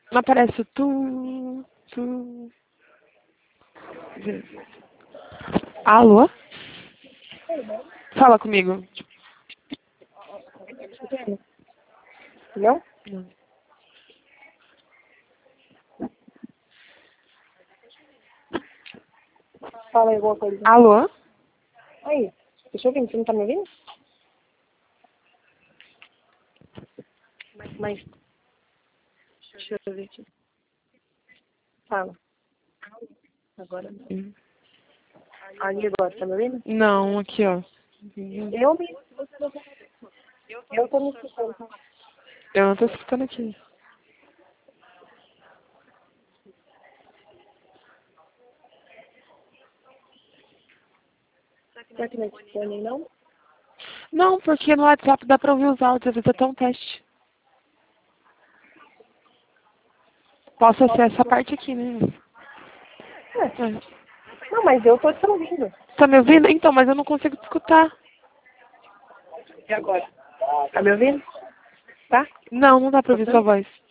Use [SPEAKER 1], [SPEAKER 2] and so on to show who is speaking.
[SPEAKER 1] Não aparece o tu. Alô? Fala comigo.
[SPEAKER 2] Não?
[SPEAKER 1] Não.
[SPEAKER 2] Fala aí alguma coisa.
[SPEAKER 1] Alô?
[SPEAKER 2] Aí, deixa eu ouvir, você não tá me ouvindo? Mas, deixa eu ver aqui. Fala. Agora não. Ali agora, tá me ouvindo?
[SPEAKER 1] Não, aqui, ó.
[SPEAKER 2] Eu me... Eu tô me escutando.
[SPEAKER 1] Eu não tô escutando aqui.
[SPEAKER 2] Será que não é escutando, não?
[SPEAKER 1] Não, porque no WhatsApp dá pra ouvir os áudios, às vezes até um teste. Posso ser essa parte aqui, né? É.
[SPEAKER 2] Não, mas eu tô te ouvindo.
[SPEAKER 1] Tá me ouvindo? Então, mas eu não consigo te escutar.
[SPEAKER 2] E agora? Tá me ouvindo? Tá?
[SPEAKER 1] Não, não dá pra ouvir sua voz.